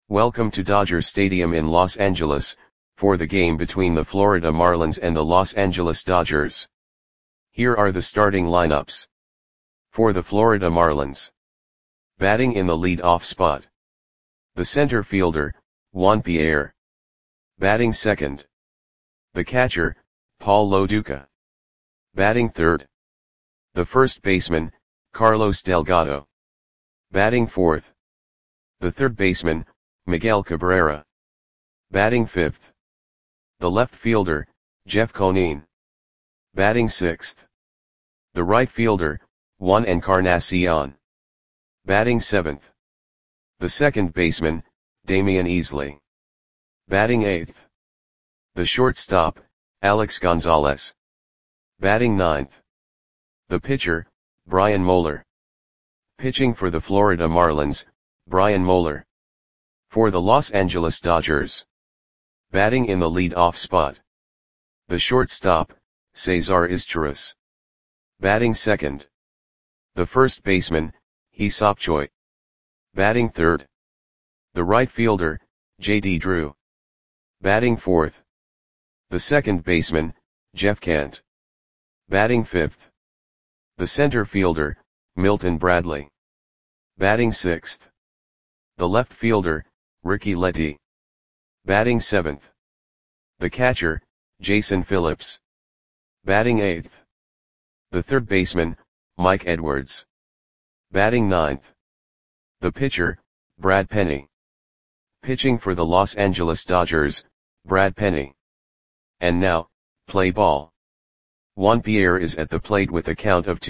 Welcome to Dodger Stadium in Los Angeles, for the game between the Florida Marlins and the Los Angeles Dodgers. Here are the starting lineups. For the Florida Marlins. Batting in the lead-off spot. The center fielder, Juan Pierre. Batting second. The catcher, Paul Lo Duca. Batting third. The first baseman, Carlos Delgado. Batting fourth. The third baseman, Miguel Cabrera. Batting fifth. The left fielder, Jeff Conine. Batting sixth. The right fielder, Juan Encarnacion. Batting seventh. The second baseman, Damian Easley. Batting eighth. The shortstop, Alex Gonzalez. Batting ninth. The pitcher, Brian Moeller. Pitching for the Florida Marlins, Brian Moeller. For the Los Angeles Dodgers. Batting in the lead-off spot. The shortstop, Cesar Izturis. Batting second. The first baseman, Hee-Seop Choi. Batting third. The right fielder, J.D. Drew. Batting fourth. The second baseman, Jeff Kent. Batting fifth. The center fielder, Milton Bradley. Batting sixth. The left fielder, Ricky Letty. Batting seventh. The catcher, Jason Phillips. Batting eighth. The third baseman, Mike Edwards. Batting ninth. The pitcher, Brad Penny. Pitching for the Los Angeles Dodgers, Brad Penny. And now, play ball. Juan Pierre is at the plate with a count of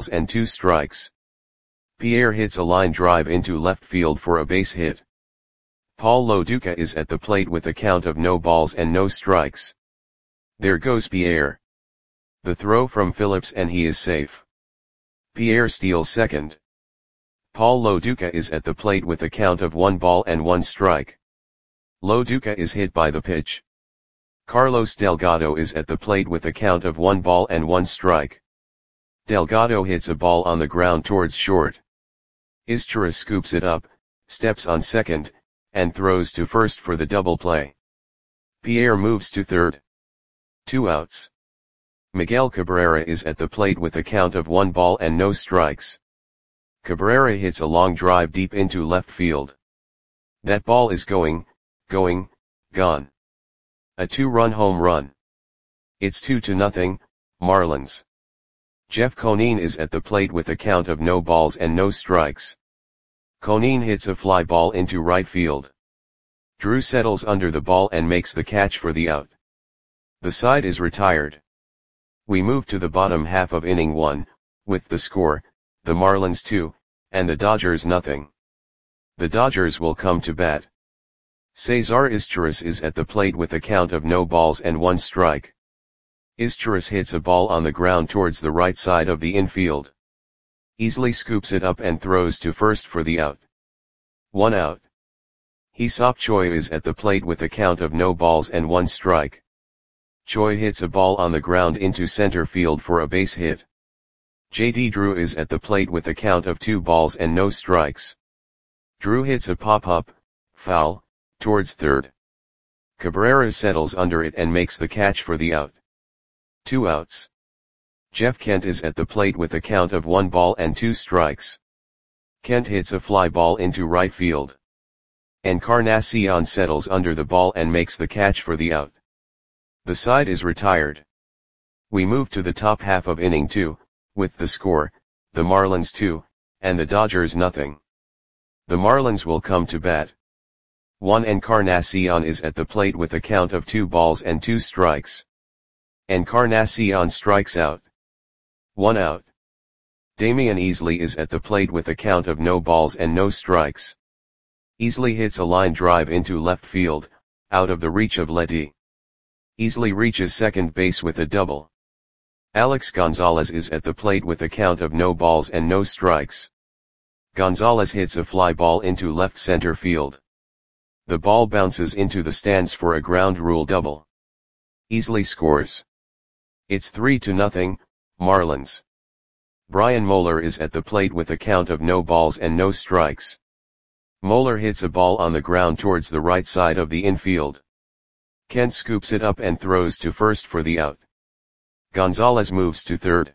2-2. Pierre hits a line drive into left field for a base hit. Paul Lo Duca is at the plate with a count of 0-0. There goes Pierre. The throw from Phillips and he is safe. Pierre steals second. Paul Lo Duca is at the plate with a count of 1-1. Lo Duca is hit by the pitch. Carlos Delgado is at the plate with a count of 1-1. Delgado hits a ball on the ground towards short. Izturis scoops it up, steps on second, and throws to first for the double play. Pierre moves to third. 2 outs. Miguel Cabrera is at the plate with a count of 1-0. Cabrera hits a long drive deep into left field. That ball is gone. A 2-run home run. It's 2-0, Marlins. Jeff Conine is at the plate with a count of 0-0. Conine hits a fly ball into right field. Drew settles under the ball and makes the catch for the out. The side is retired. We move to the bottom half of inning 1, with the score, the Marlins 2, and the Dodgers nothing. The Dodgers will come to bat. Cesar Izturis is at the plate with a count of 0-1. Izturis hits a ball on the ground towards the right side of the infield. Easley scoops it up and throws to first for the out. 1 out. Hee-Seop Choi is at the plate with a count of 0-1. Choi hits a ball on the ground into center field for a base hit. J.D. Drew is at the plate with a count of 2-0. Drew hits a pop-up, foul, towards third. Cabrera settles under it and makes the catch for the out. 2 outs. Jeff Kent is at the plate with a count of 1-2. Kent hits a fly ball into right field. Encarnacion settles under the ball and makes the catch for the out. The side is retired. We move to the top half of inning 2, with the score, the Marlins 2, and the Dodgers nothing. The Marlins will come to bat. Juan Encarnacion is at the plate with a count of 2-2. Encarnacion strikes out. 1 out. Damian Easley is at the plate with a count of 0-0. Easley hits a line drive into left field, out of the reach of Letty. Easley reaches second base with a double. Alex Gonzalez is at the plate with a count of 0-0. Gonzalez hits a fly ball into left center field. The ball bounces into the stands for a ground rule double. Easley scores. It's 3-0, Marlins. Brian Moeller is at the plate with a count of 0-0. Moeller hits a ball on the ground towards the right side of the infield. Kent scoops it up and throws to first for the out. Gonzalez moves to third.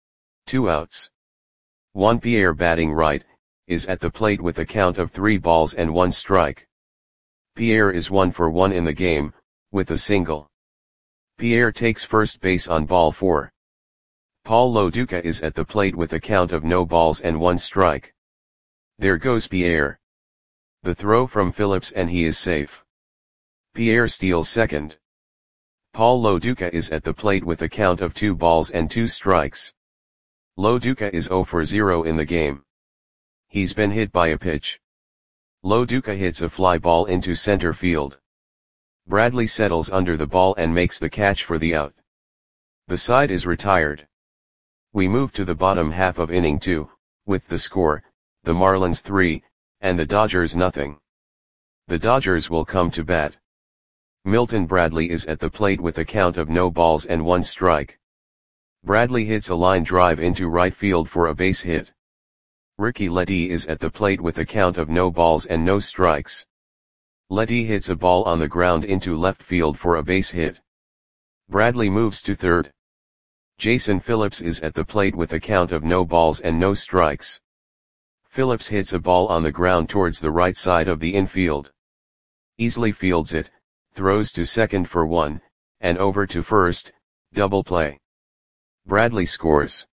2 outs. Juan Pierre, batting right, is at the plate with a count of 3 balls and 1 strike. Pierre is 1 for 1 in the game, with a single. Pierre takes first base on ball 4. Paul Lo Duca is at the plate with a count of no balls and 1 strike. There goes Pierre. The throw from Phillips and he is safe. Pierre steals second. Paul Lo Duca is at the plate with a count of 2 balls and 2 strikes. Lo Duca is 0 for 0 in the game. He's been hit by a pitch. Lo Duca hits a fly ball into center field. Bradley settles under the ball and makes the catch for the out. The side is retired. We move to the bottom half of inning 2, with the score, the Marlins 3, and the Dodgers nothing. The Dodgers will come to bat. Milton Bradley is at the plate with a count of no balls and 1 strike. Bradley hits a line drive into right field for a base hit. Ricky Ledee is at the plate with a count of no balls and no strikes. Ledee hits a ball on the ground into left field for a base hit. Bradley moves to third. Jason Phillips is at the plate with a count of no balls and no strikes. Phillips hits a ball on the ground towards the right side of the infield. Easily fields it, throws to second for 1, and over to first, double play. Bradley scores.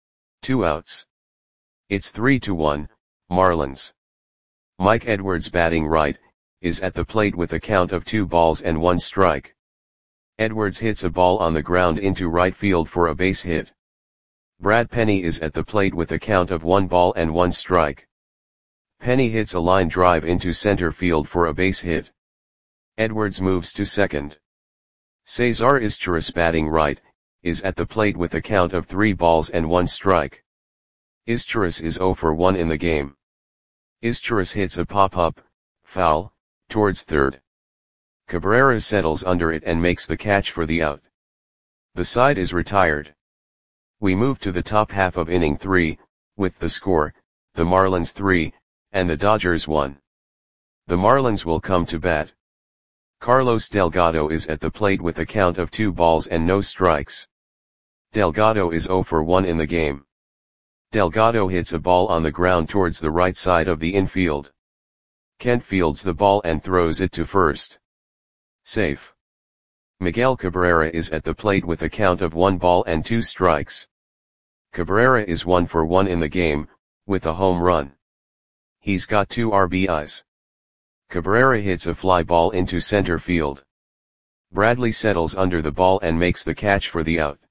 2 outs. It's 3-1, Marlins. Mike Edwards, batting right, is at the plate with a count of 2 balls and 1 strike. Edwards hits a ball on the ground into right field for a base hit. Brad Penny is at the plate with a count of 1 ball and 1 strike. Penny hits a line drive into center field for a base hit. Edwards moves to second. Cesar Izturis, batting right, is at the plate with a count of 3 balls and 1 strike. Izturis is 0 for 1 in the game. Izturis hits a pop-up, foul, towards third. Cabrera settles under it and makes the catch for the out. The side is retired. We move to the top half of inning 3, with the score, the Marlins 3, and the Dodgers 1. The Marlins will come to bat. Carlos Delgado is at the plate with a count of 2 balls and no strikes. Delgado is 0 for 1 in the game. Delgado hits a ball on the ground towards the right side of the infield. Kent fields the ball and throws it to first. Safe. Miguel Cabrera is at the plate with a count of 1 ball and 2 strikes. Cabrera is 1 for 1 in the game, with a home run. He's got 2 RBIs. Cabrera hits a fly ball into center field. Bradley settles under the ball and makes the catch for the out.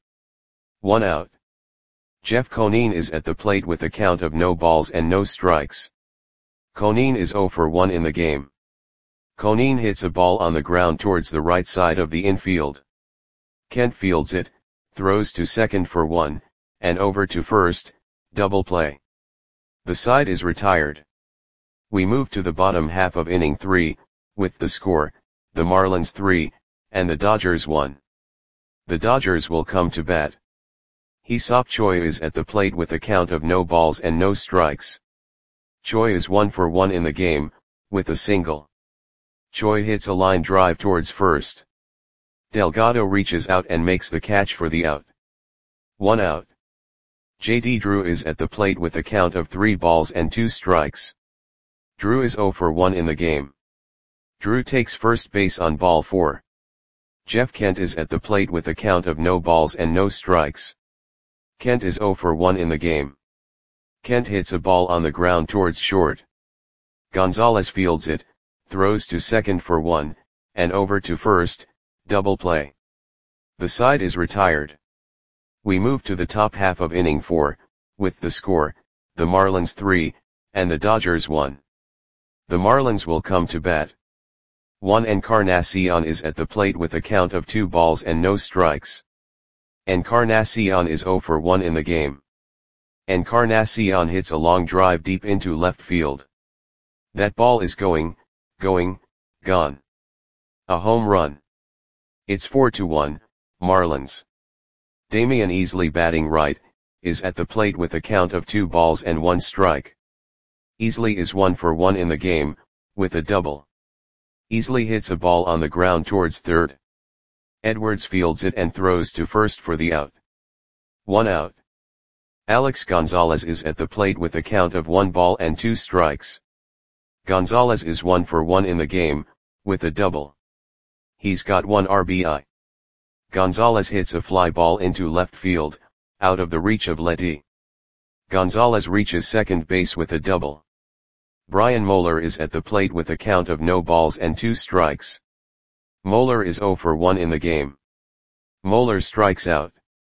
1 out. Jeff Conine is at the plate with a count of no balls and no strikes. Conine is 0 for 1 in the game. Conine hits a ball on the ground towards the right side of the infield. Kent fields it, throws to second for 1, and over to first, double play. The side is retired. We move to the bottom half of inning 3, with the score, the Marlins 3, and the Dodgers 1. The Dodgers will come to bat. Hee-Seop Choi is at the plate with a count of no balls and no strikes. Choi is 1 for 1 in the game, with a single. Choi hits a line drive towards first. Delgado reaches out and makes the catch for the out. 1 out. J.D. Drew is at the plate with a count of 3 balls and 2 strikes. Drew is 0 for 1 in the game. Drew takes first base on ball 4. Jeff Kent is at the plate with a count of no balls and no strikes. Kent is 0 for 1 in the game. Kent hits a ball on the ground towards short. Gonzalez fields it, throws to second for 1, and over to first, double play. The side is retired. We move to the top half of inning 4, with the score, the Marlins 3, and the Dodgers 1. The Marlins will come to bat. Juan Encarnacion is at the plate with a count of 2 balls and no strikes. Encarnacion is 0 for 1 in the game. Encarnacion hits a long drive deep into left field. That ball is gone. A home run. It's 4-1, Marlins. Damian Easley, batting right, is at the plate with a count of 2 balls and 1 strike. Easley is 1 for 1 in the game, with a double. Easily hits a ball on the ground towards third. Edwards fields it and throws to first for the out. 1 out. Alex Gonzalez is at the plate with a count of 1 ball and 2 strikes. Gonzalez is 1 for 1 in the game, with a double. He's got 1 RBI. Gonzalez hits a fly ball into left field, out of the reach of Letty. Gonzalez reaches second base with a double. Brian Moeller is at the plate with a count of no balls and 2 strikes. Moeller is 0 for 1 in the game. Moeller strikes out.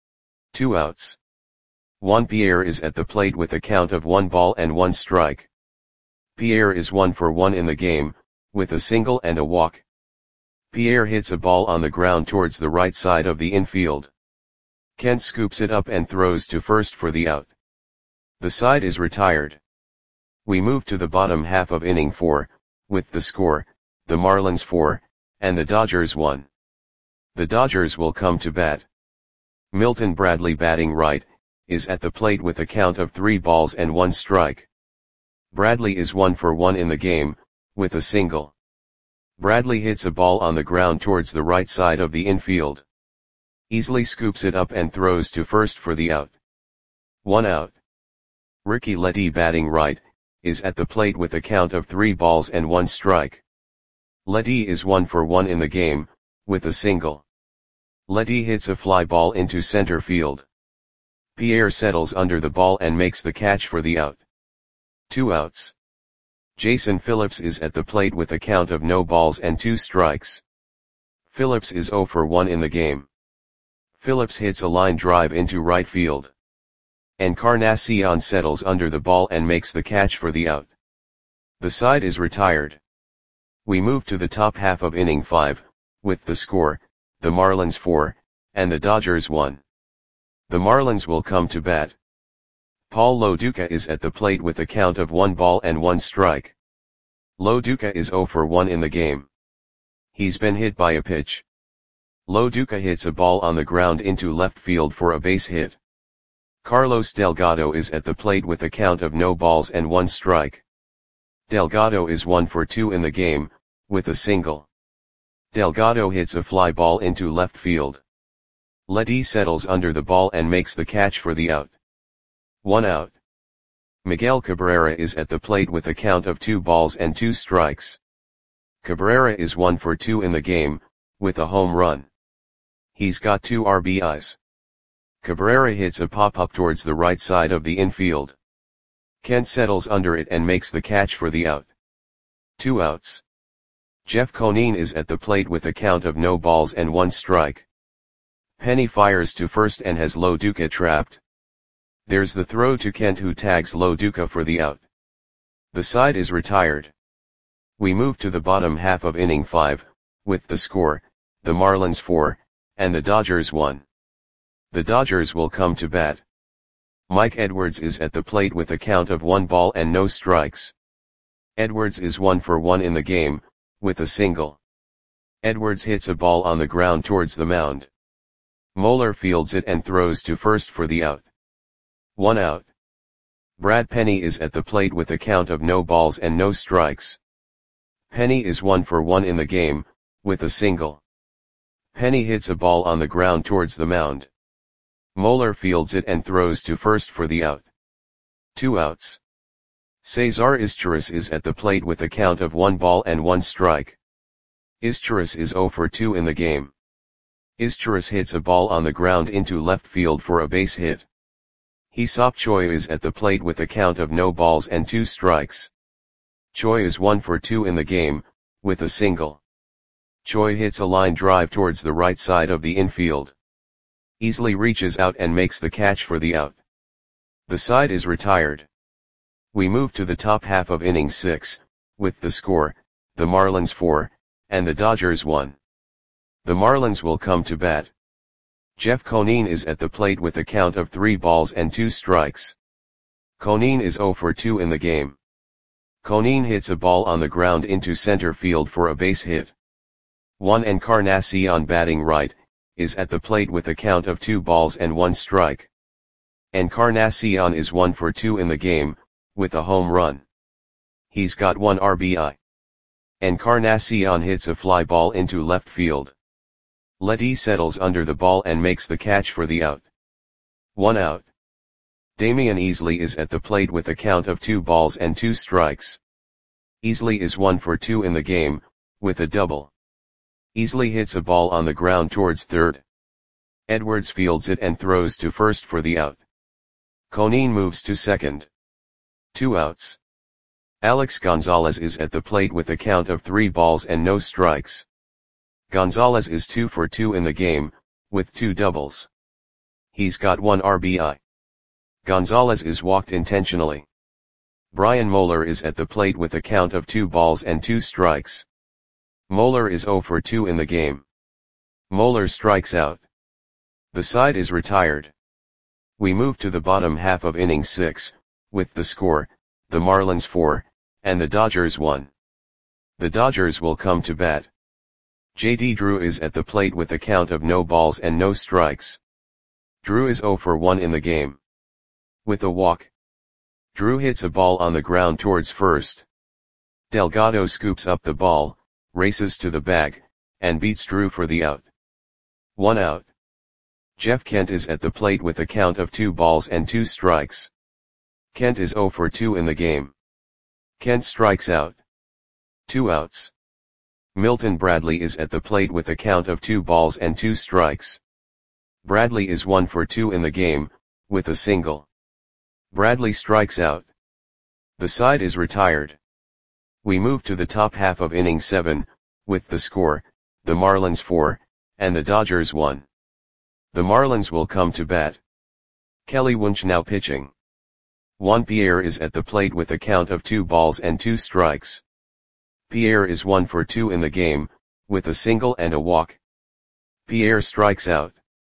2 outs. Juan Pierre is at the plate with a count of 1 ball and 1 strike. Pierre is 1 for 1 in the game, with a single and a walk. Pierre hits a ball on the ground towards the right side of the infield. Kent scoops it up and throws to first for the out. The side is retired. We move to the bottom half of inning 4, with the score, the Marlins 4, and the Dodgers 1. The Dodgers will come to bat. Milton Bradley, batting right, is at the plate with a count of 3 balls and 1 strike. Bradley is 1 for 1 in the game, with a single. Bradley hits a ball on the ground towards the right side of the infield. Easily scoops it up and throws to first for the out. 1 out. Ricky Letty, batting right, is at the plate with a count of 3 balls and 1 strike. Letty is 1 for 1 in the game, with a single. Letty hits a fly ball into center field. Pierre settles under the ball and makes the catch for the out. 2 outs. Jason Phillips is at the plate with a count of no balls and 2 strikes. Phillips is 0 for 1 in the game. Phillips hits a line drive into right field. Encarnacion settles under the ball and makes the catch for the out. The side is retired. We move to the top half of inning 5, with the score, the Marlins 4, and the Dodgers 1. The Marlins will come to bat. Paul Lo Duca is at the plate with a count of 1 ball and 1 strike. Lo Duca is 0 for 1 in the game. He's been hit by a pitch. Lo Duca hits a ball on the ground into left field for a base hit. Carlos Delgado is at the plate with a count of no balls and 1 strike. Delgado is 1 for 2 in the game, with a single. Delgado hits a fly ball into left field. Letty settles under the ball and makes the catch for the out. 1 out. Miguel Cabrera is at the plate with a count of 2 balls and 2 strikes. Cabrera is 1 for 2 in the game, with a home run. He's got 2 RBIs. Cabrera hits a pop-up towards the right side of the infield. Kent settles under it and makes the catch for the out. 2 outs. Jeff Conine is at the plate with a count of no balls and 1 strike. Penny fires to first and has Lo Duca trapped. There's the throw to Kent, who tags Lo Duca for the out. The side is retired. We move to the bottom half of inning 5, with the score, the Marlins 4, and the Dodgers 1. The Dodgers will come to bat. Mike Edwards is at the plate with a count of 1 ball and no strikes. Edwards is 1 for 1 in the game, with a single. Edwards hits a ball on the ground towards the mound. Moeller fields it and throws to first for the out. 1 out. Brad Penny is at the plate with a count of no balls and no strikes. Penny is 1 for 1 in the game, with a single. Penny hits a ball on the ground towards the mound. Moeller fields it and throws to first for the out. 2 outs. Cesar Izturis is at the plate with a count of 1 ball and 1 strike. Izturis is 0 for 2 in the game. Izturis hits a ball on the ground into left field for a base hit. Hee-Seop Choi is at the plate with a count of no balls and 2 strikes. Choi is 1 for 2 in the game, with a single. Choi hits a line drive towards the right side of the infield. Easily reaches out and makes the catch for the out. The side is retired. We move to the top half of inning 6, with the score, the Marlins 4, and the Dodgers 1. The Marlins will come to bat. Jeff Conine is at the plate with a count of 3 balls and 2 strikes. Conine is 0 for 2 in the game. Conine hits a ball on the ground into center field for a base hit. Juan Encarnacion, batting right, is at the plate with a count of 2 balls and 1 strike. Encarnacion is 1 for 2 in the game, with a home run. He's got 1 RBI. Encarnacion hits a fly ball into left field. Letty settles under the ball and makes the catch for the out. 1 out. Damian Easley is at the plate with a count of 2 balls and 2 strikes. Easley is 1 for 2 in the game, with a double. Easley hits a ball on the ground towards third. Edwards fields it and throws to first for the out. Conine moves to second. 2 outs. Alex Gonzalez is at the plate with a count of 3 balls and no strikes. Gonzalez is 2 for 2 in the game, with 2 doubles. He's got 1 RBI. Gonzalez is walked intentionally. Brian Moeller is at the plate with a count of 2 balls and 2 strikes. Moeller is 0 for 2 in the game. Moeller strikes out. The side is retired. We move to the bottom half of inning 6, with the score, the Marlins 4, and the Dodgers 1. The Dodgers will come to bat. J.D. Drew is at the plate with a count of no balls and no strikes. Drew is 0 for 1 in the game. With a walk. Drew hits a ball on the ground towards first. Delgado scoops up the ball, races to the bag, and beats Drew for the out. 1 out. Jeff Kent is at the plate with a count of 2 balls and 2 strikes. Kent is 0 for 2 in the game. Kent strikes out. 2 outs. Milton Bradley is at the plate with a count of 2 balls and 2 strikes. Bradley is 1 for 2 in the game, with a single. Bradley strikes out. The side is retired. We move to the top half of inning 7, with the score, the Marlins 4, and the Dodgers 1. The Marlins will come to bat. Kelly Wunsch now pitching. Juan Pierre is at the plate with a count of 2 balls and 2 strikes. Pierre is 1 for 2 in the game, with a single and a walk. Pierre strikes out.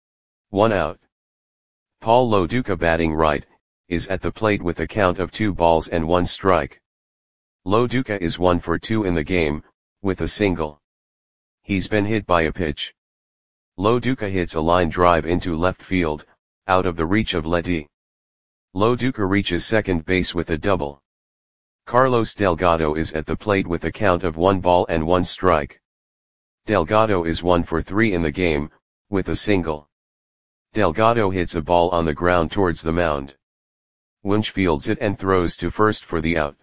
1 out. Paul Lo Duca batting right, is at the plate with a count of 2 balls and 1 strike. Lo Duca is 1 for 2 in the game, with a single. He's been hit by a pitch. Lo Duca hits a line drive into left field, out of the reach of Letty. Lo Duca reaches second base with a double. Carlos Delgado is at the plate with a count of 1 ball and 1 strike. Delgado is 1 for 3 in the game, with a single. Delgado hits a ball on the ground towards the mound. Wunsch fields it and throws to first for the out.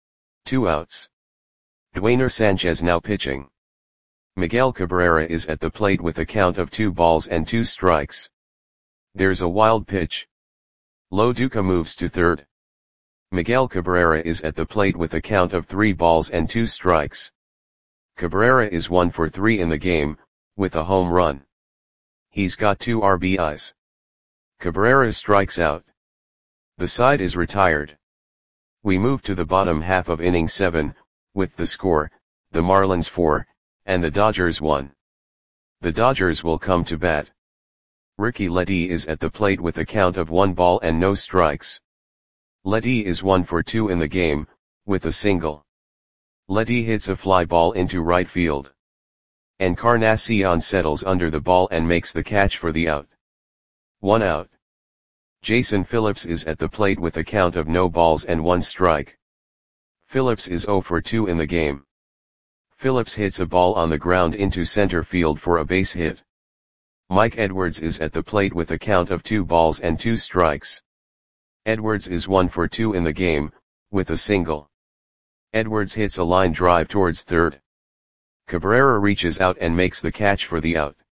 2 outs. Dwayner Sanchez now pitching. Miguel Cabrera is at the plate with a count of 2 balls and 2 strikes. There's a wild pitch. Lo Duca moves to third. Miguel Cabrera is at the plate with a count of 3 balls and 2 strikes. Cabrera is 1 for 3 in the game, with a home run. He's got 2 RBIs. Cabrera strikes out. The side is retired. We move to the bottom half of inning 7, with the score, the Marlins 4, and the Dodgers 1. The Dodgers will come to bat. Ricky Letty is at the plate with a count of 1 ball and no strikes. Letty is 1 for 2 in the game, with a single. Letty hits a fly ball into right field. Encarnacion settles under the ball and makes the catch for the out. 1 out. Jason Phillips is at the plate with a count of no balls and 1 strike. Phillips is 0 for 2 in the game. Phillips hits a ball on the ground into center field for a base hit. Mike Edwards is at the plate with a count of 2 balls and 2 strikes. Edwards is 1 for 2 in the game, with a single. Edwards hits a line drive towards third. Cabrera reaches out and makes the catch for the out.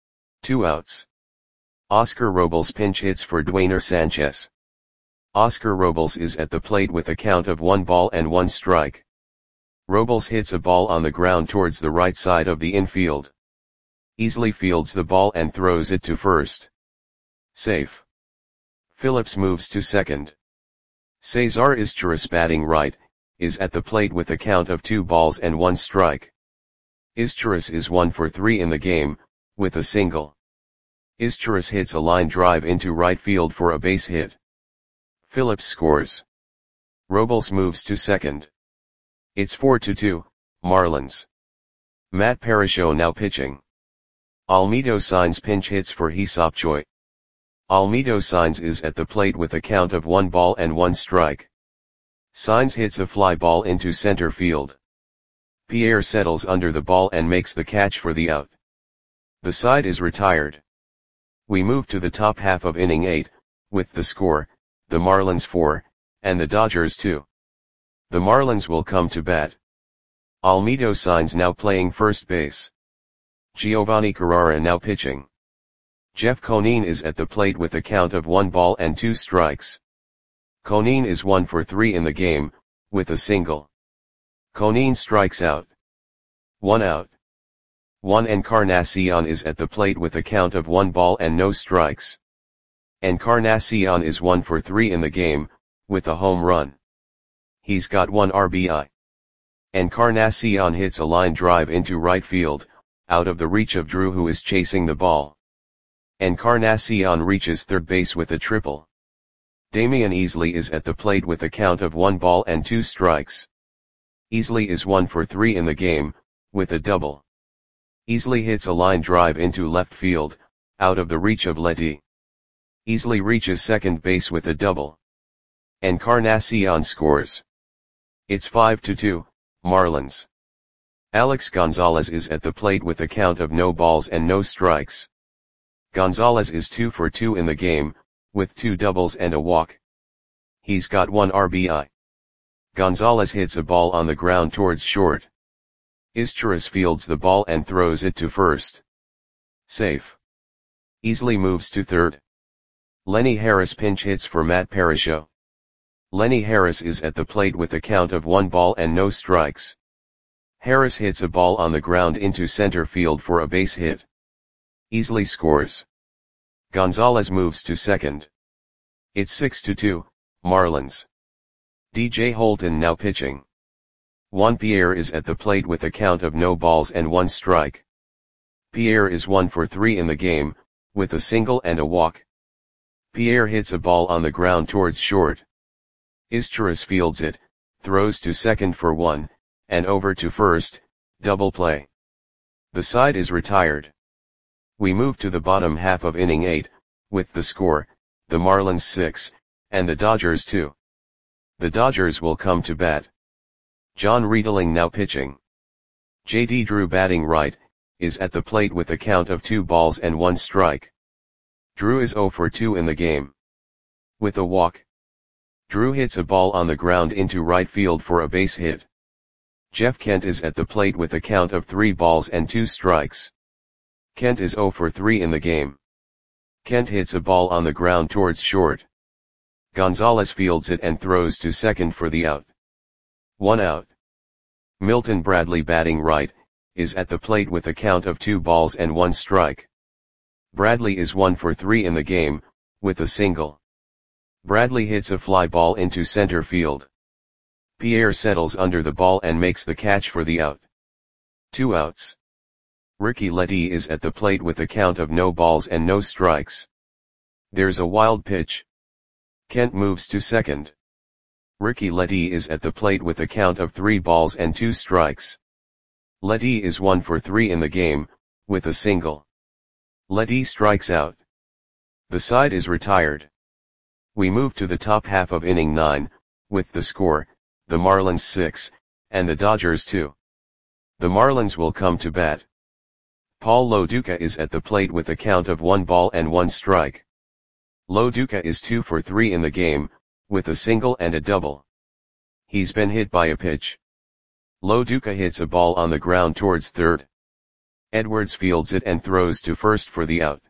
2 outs. Oscar Robles pinch hits for Dwayner Sanchez. Oscar Robles is at the plate with a count of 1 ball and 1 strike. Robles hits a ball on the ground towards the right side of the infield. Easley fields the ball and throws it to first. Safe. Phillips moves to second. Cesar Izturis batting right, is at the plate with a count of 2 balls and 1 strike. Izturis is 1 for 3 in the game, with a single. Izturis hits a line drive into right field for a base hit. Phillips scores. Robles moves to second. It's 4-2, Marlins. Matt Parasho now pitching. Almedo Signs pinch hits for Hee-Seop Choi. Almedo Signs is at the plate with a count of 1 ball and 1 strike. Signs hits a fly ball into center field. Pierre settles under the ball and makes the catch for the out. The side is retired. We move to the top half of inning 8, with the score, the Marlins 4, and the Dodgers 2. The Marlins will come to bat. Almedo Sainz now playing first base. Giovanni Carrara now pitching. Jeff Conine is at the plate with a count of 1 ball and 2 strikes. Conine is 1 for 3 in the game, with a single. Conine strikes out. 1 out. Juan Encarnacion is at the plate with a count of 1 ball and no strikes. Encarnacion is 1 for 3 in the game, with a home run. He's got 1 RBI. Encarnacion hits a line drive into right field, out of the reach of Drew, who is chasing the ball. Encarnacion reaches third base with a triple. Damian Easley is at the plate with a count of 1 ball and 2 strikes. Easley is 1 for 3 in the game, with a double. Easley hits a line drive into left field, out of the reach of Letty. Easley reaches second base with a double. Encarnacion scores. It's 5-2, Marlins. Alex Gonzalez is at the plate with a count of no balls and no strikes. Gonzalez is 2 for 2 in the game, with 2 doubles and a walk. He's got 1 RBI. Gonzalez hits a ball on the ground towards short. Izturis fields the ball and throws it to first. Safe. Easley moves to third. Lenny Harris pinch hits for Matt Parisho. Lenny Harris is at the plate with a count of 1 ball and no strikes. Harris hits a ball on the ground into center field for a base hit. Easley scores. Gonzalez moves to second. It's 6-2, Marlins. DJ Holton now pitching. Juan Pierre is at the plate with a count of no balls and 1 strike. Pierre is 1 for 3 in the game, with a single and a walk. Pierre hits a ball on the ground towards short. Izturis fields it, throws to second for 1, and over to first, double play. The side is retired. We move to the bottom half of inning 8, with the score, the Marlins 6, and the Dodgers 2. The Dodgers will come to bat. John Riedling now pitching. J.D. Drew batting right, is at the plate with a count of 2 balls and 1 strike. Drew is 0 for 2 in the game. With a walk. Drew hits a ball on the ground into right field for a base hit. Jeff Kent is at the plate with a count of 3 balls and 2 strikes. Kent is 0 for 3 in the game. Kent hits a ball on the ground towards short. Gonzalez fields it and throws to second for the out. 1 out. Milton Bradley batting right, is at the plate with a count of 2 balls and 1 strike. Bradley is 1 for 3 in the game, with a single. Bradley hits a fly ball into center field. Pierre settles under the ball and makes the catch for the out. 2 outs. Ricky Letty is at the plate with a count of no balls and no strikes. There's a wild pitch. Kent moves to second. Ricky Letty is at the plate with a count of 3 balls and 2 strikes. Letty is 1 for 3 in the game, with a single. Letty strikes out. The side is retired. We move to the top half of inning 9, with the score, the Marlins 6, and the Dodgers 2. The Marlins will come to bat. Paul Lo Duca is at the plate with a count of 1 ball and 1 strike. Lo Duca is 2 for 3 in the game, with a single and a double. He's been hit by a pitch. Lo Duca hits a ball on the ground towards third. Edwards fields it and throws to first for the out.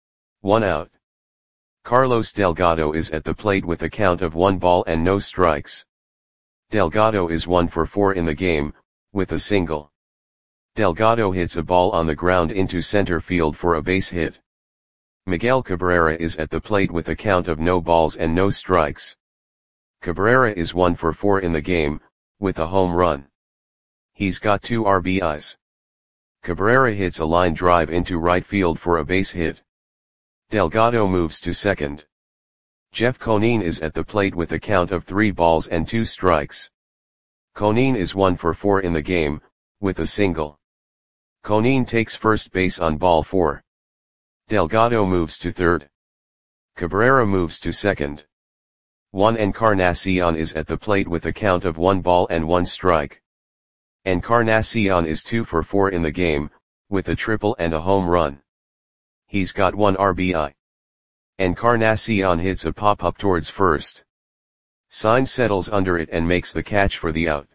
1 out. Carlos Delgado is at the plate with a count of 1 ball and no strikes. Delgado is 1 for 4 in the game, with a single. Delgado hits a ball on the ground into center field for a base hit. Miguel Cabrera is at the plate with a count of no balls and no strikes. Cabrera is 1 for 4 in the game, with a home run. He's got 2 RBIs. Cabrera hits a line drive into right field for a base hit. Delgado moves to second. Jeff Conine is at the plate with a count of 3 balls and 2 strikes. Conine is 1 for 4 in the game, with a single. Conine takes first base on ball 4. Delgado moves to third. Cabrera moves to second. Juan Encarnacion is at the plate with a count of 1 ball and 1 strike. Encarnacion is 2 for 4 in the game, with a triple and a home run. He's got 1 RBI. Encarnacion hits a pop-up towards first. Sign settles under it and makes the catch for the out.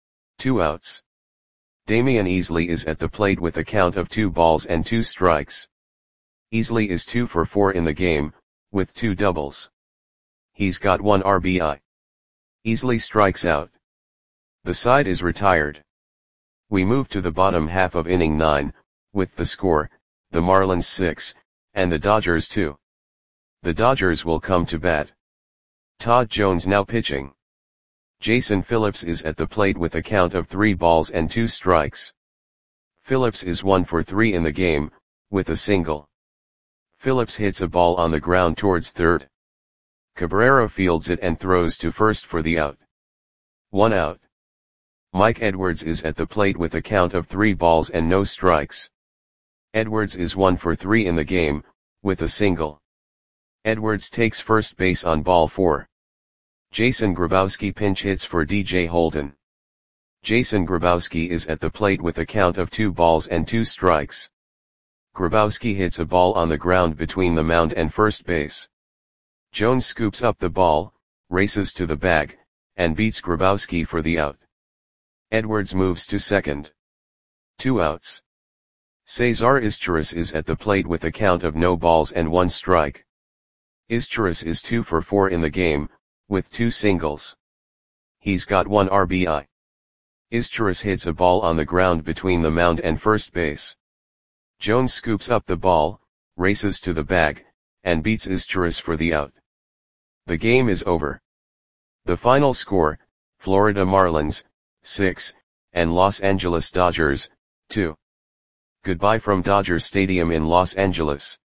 2 outs. Damian Easley is at the plate with a count of 2 balls and 2 strikes. Easley is 2 for 4 in the game, with 2 doubles. He's got 1 RBI. Easley strikes out. The side is retired. We move to the bottom half of inning 9, with the score, the Marlins 6, and the Dodgers 2. The Dodgers will come to bat. Todd Jones now pitching. Jason Phillips is at the plate with a count of 3 balls and 2 strikes. Phillips is 1 for 3 in the game, with a single. Phillips hits a ball on the ground towards third. Cabrera fields it and throws to first for the out. 1 out. Mike Edwards is at the plate with a count of 3 balls and no strikes. Edwards is 1 for 3 in the game, with a single. Edwards takes first base on ball 4. Jason Grabowski pinch hits for DJ Holden. Jason Grabowski is at the plate with a count of 2 balls and 2 strikes. Grabowski hits a ball on the ground between the mound and first base. Jones scoops up the ball, races to the bag, and beats Grabowski for the out. Edwards moves to second. 2 outs. Cesar Izturis is at the plate with a count of no balls and 1 strike. Izturis is 2 for 4 in the game, with 2 singles. He's got 1 RBI. Izturis hits a ball on the ground between the mound and first base. Jones scoops up the ball, races to the bag, and beats Izturis for the out. The game is over. The final score, Florida Marlins, 6, and Los Angeles Dodgers, 2. Goodbye from Dodger Stadium in Los Angeles.